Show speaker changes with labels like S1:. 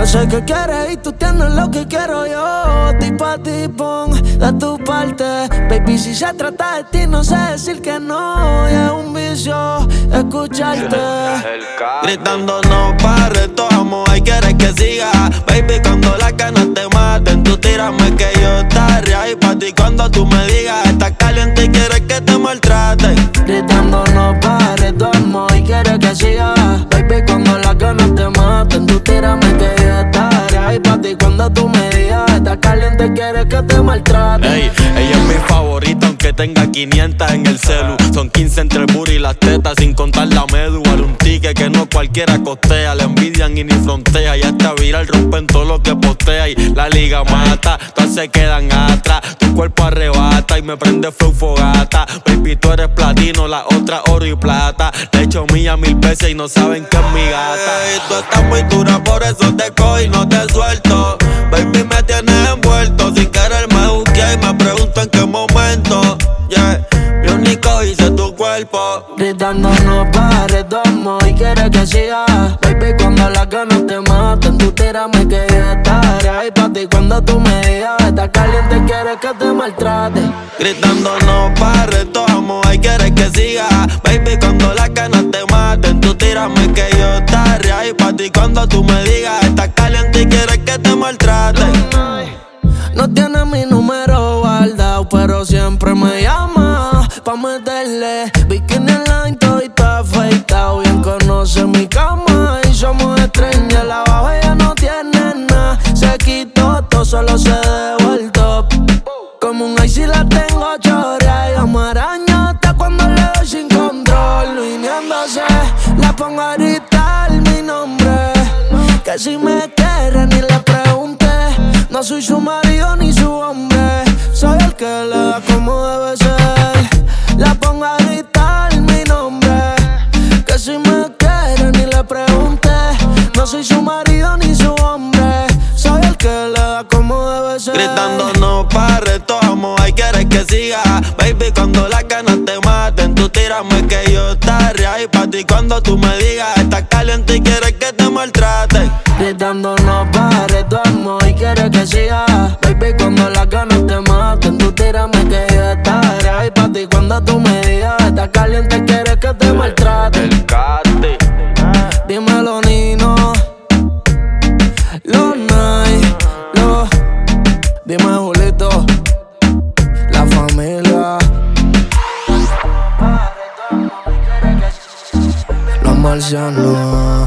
S1: sé que quieres y tú tienes lo que quiero yo. Ti pa' ti pon de tu parte. Baby, si se trata de ti, no sé decir que no. Y es un vicio escucharte.
S2: Gritando no pares, tu amor, y quieres que siga. Baby, cuando las ganas te maten, tú tírame que yo estaré ahí pa' ti cuando tú me digas. Estás caliente y quieres que te maltraten.
S1: Gritando no pares, tu amor, y quieres que siga. Baby, cuando las ganas te maten, tú tírame que yo estaré ahí pa' ti cuando tú me digas. Estás caliente y quieres que te maltraten.
S2: Ey, ella es mi favorita aunque tenga 500 en el celu. Son 15 entre el booty y las tetas sin contar la médula. Un ticket que no cualquiera costea. Le envidian y ni frontea. Ya está viral, rompen todo lo que postea. Y la liga mata, todas se quedan atrás. Tu cuerpo arrebata y me prende flow fogata. Baby, tú eres platino, la otra oro y plata. Le echo milla 1000 veces y no saben que es mi gata. Ey, tú estás muy dura, por eso te cojo y no te suelto. Baby, me tienes envuelto. Sin querer me busqué y me pregunto en qué momento. Yeah, mi único hice tu cuerpo.
S1: Gritando no pares, tu amor, y quieres que siga. Baby, cuando las ganas te maten, tú tírame que yo estaré ahí pa' ti cuando tú me digas. Estás caliente, quieres que te maltrate.
S2: Gritando no pares, tu amor, y quieres que siga. Baby, cuando las ganas te maten, tú tírame que yo estaré ahí pa' ti cuando tú me digas. Estás caliente y quieres que te maltraten.
S1: No tiene mi número guardado, pero siempre me llama pa' meterle. Bikini en la intro y está afeitado. Bien conoce mi cama y somos extrañas. La baja ya no tiene nada, se quitó todo, solo se dejó el top. Como un ice la tengo chorea y amaraña hasta cuando le doy sin control. Viniéndose, la pongo a gritar mi nombre. Que si me quiere ni le pregunté. No soy su marido ni su hombre. Soy el que le da como debe ser. La pongo a gritar mi nombre. Que si me quiere ni le pregunté. No soy su marido ni su hombre. Soy el que le da como debe ser.
S2: Gritando no pares, tu amor, y quieres que siga. Baby, cuando las ganas te maten, tú tírame que yo estaré ahí pa' ti cuando tú me digas. Estás caliente y quieres que te maltraten.
S1: Gritando no pares, tu amor, y quieres que siga. Baby, cuando las ganas te maten, tú tírame que yo estaré ahí pa' ti cuando tú me digas. Estás caliente, quieres que te maltraten.
S2: El Cate.
S1: Dímelo, Nino. Los Night, los. Dime, Julito. La familia. Los marcianos.